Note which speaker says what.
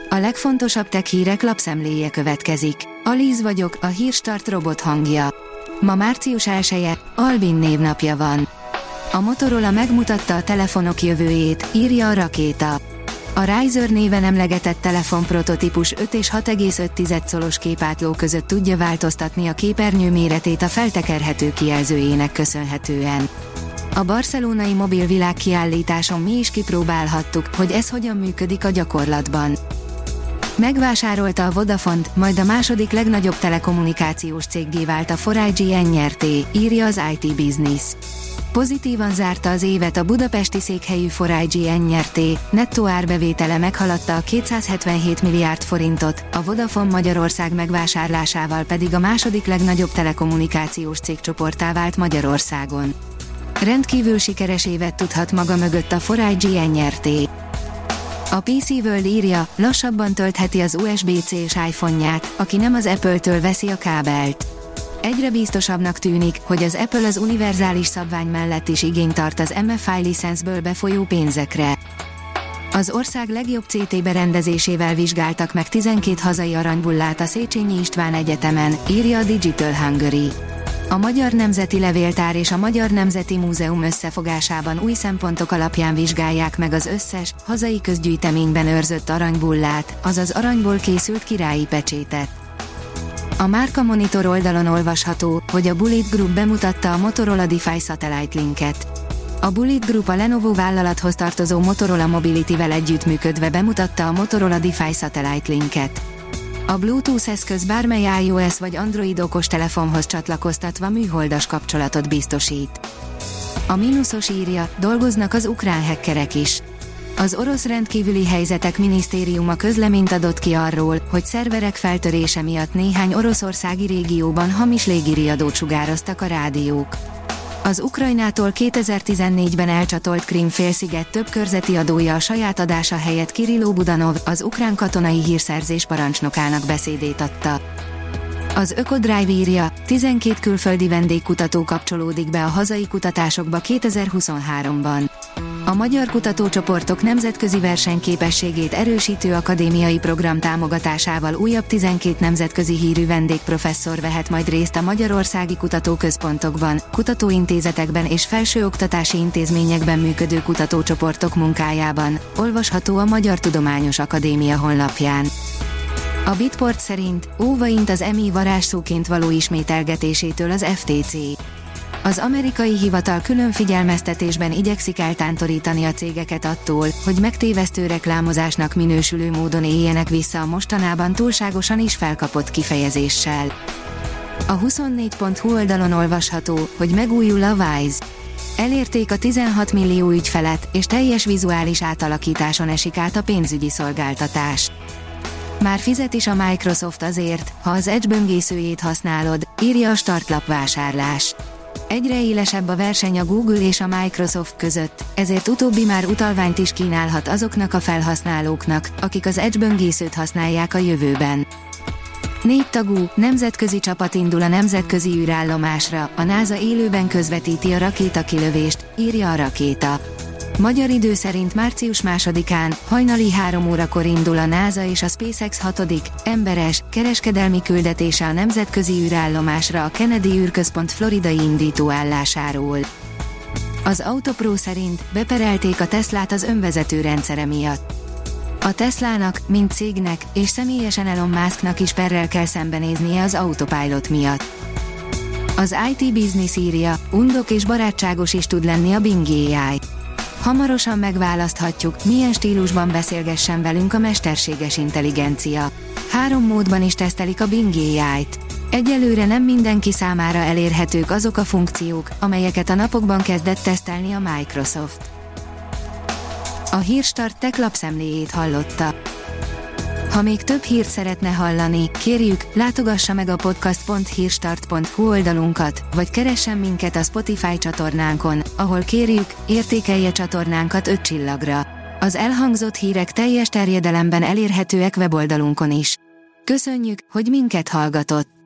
Speaker 1: A legfontosabb tech hírek lapszemléje következik. Alíz vagyok, a Hírstart robot hangja. Ma március 1-e, Albin névnapja van. A Motorola megmutatta a telefonok jövőjét, írja a Rakéta. A Riser néven emlegetett telefonprototípus 5 és 6,5 colos képátló között tudja változtatni a képernyő méretét a feltekerhető kijelzőjének köszönhetően. A barcelonai mobil világkiállításon mi is kipróbálhattuk, hogy ez hogyan működik a gyakorlatban. Megvásárolta a Vodafont, majd a második legnagyobb telekommunikációs céggé vált a 4iG NRT, írja az IT Business. Pozitívan zárta az évet a budapesti székhelyű 4iG NRT, nettó árbevétele meghaladta a 277 milliárd forintot, a Vodafone Magyarország megvásárlásával pedig a második legnagyobb telekommunikációs cégcsoporttá vált Magyarországon. Rendkívül sikeres évet tudhat maga mögött a 4iG NRT. A PC World írja, lassabban töltheti az USB-C és iPhone-ját, aki nem az Apple-től veszi a kábelt. Egyre biztosabbnak tűnik, hogy az Apple az univerzális szabvány mellett is igényt tart az MFI licenszből befolyó pénzekre. Az ország legjobb CT berendezésével vizsgáltak meg 12 hazai aranybullát a Széchenyi István Egyetemen, írja a Digital Hungary. A Magyar Nemzeti Levéltár és a Magyar Nemzeti Múzeum összefogásában új szempontok alapján vizsgálják meg az összes, hazai közgyűjteményben őrzött aranybullát, azaz aranyból készült királyi pecsétet. A Márka Monitor oldalon olvasható, hogy a Bullitt Group bemutatta a Motorola DeFi Satellite Linket. A Bullitt Group a Lenovo vállalathoz tartozó Motorola Mobility-vel együttműködve bemutatta a Motorola DeFi Satellite Linket. A Bluetooth eszköz bármely iOS vagy Android okostelefonhoz csatlakoztatva műholdas kapcsolatot biztosít. A mínuszos írja, dolgoznak az ukrán hackerek is. Az orosz rendkívüli helyzetek minisztériuma közleményt adott ki arról, hogy szerverek feltörése miatt néhány oroszországi régióban hamis légiriadót sugároztak a rádiók. Az Ukrajnától 2014-ben elcsatolt Krím-félsziget több körzeti adója a saját adása helyett Kirilló Budanov, az ukrán katonai hírszerzés parancsnokának beszédét adta. Az Ökodrive írja, 12 külföldi vendégkutató kapcsolódik be a hazai kutatásokba 2023-ban. A magyar kutatócsoportok nemzetközi versenyképességét erősítő akadémiai program támogatásával újabb 12 nemzetközi hírű vendégprofesszor vehet majd részt a magyarországi kutatóközpontokban, kutatóintézetekben és felsőoktatási intézményekben működő kutatócsoportok munkájában, olvasható a Magyar Tudományos Akadémia honlapján. A Bitport szerint óvaint az EMI varázsszóként való ismételgetésétől az FTC. Az amerikai hivatal külön figyelmeztetésben igyekszik eltántorítani a cégeket attól, hogy megtévesztő reklámozásnak minősülő módon éljenek vissza a mostanában túlságosan is felkapott kifejezéssel. A 24.hu oldalon olvasható, hogy megújul a Wise. Elérték a 16 millió ügyfelet, és teljes vizuális átalakításon esik át a pénzügyi szolgáltatás. Már fizet is a Microsoft azért, ha az Edge böngészőjét használod, írja a Startlap vásárlás. Egyre élesebb a verseny a Google és a Microsoft között, ezért utóbbi már utalványt is kínálhat azoknak a felhasználóknak, akik az Edge böngészőt használják a jövőben. 4 tagú, nemzetközi csapat indul a nemzetközi űrállomásra, a NASA élőben közvetíti a rakétakilövést, írja a Rakéta. Magyar idő szerint március 2-án, hajnali 3 órakor indul a NASA és a SpaceX 6. emberes, kereskedelmi küldetése a nemzetközi űrállomásra a Kennedy űrközpont floridai indítóállásáról. Az Autopro szerint beperelték a Teslát az önvezető rendszere miatt. A Teslának, mint cégnek, és személyesen Elon Musknak is perrel kell szembenéznie az Autopilot miatt. Az IT Business írja, undok és barátságos is tud lenni a Bing AI. Hamarosan megválaszthatjuk, milyen stílusban beszélgessen velünk a mesterséges intelligencia. 3 módban is tesztelik a Bing AI-t. Egyelőre nem mindenki számára elérhetők azok a funkciók, amelyeket a napokban kezdett tesztelni a Microsoft. A Hírstart Tech lapszemléjét hallotta. Ha még több hírt szeretne hallani, kérjük, látogassa meg a podcast.hírstart.hu oldalunkat, vagy keressen minket a Spotify csatornánkon, ahol kérjük, értékelje csatornánkat 5 csillagra. Az elhangzott hírek teljes terjedelemben elérhetőek weboldalunkon is. Köszönjük, hogy minket hallgatott!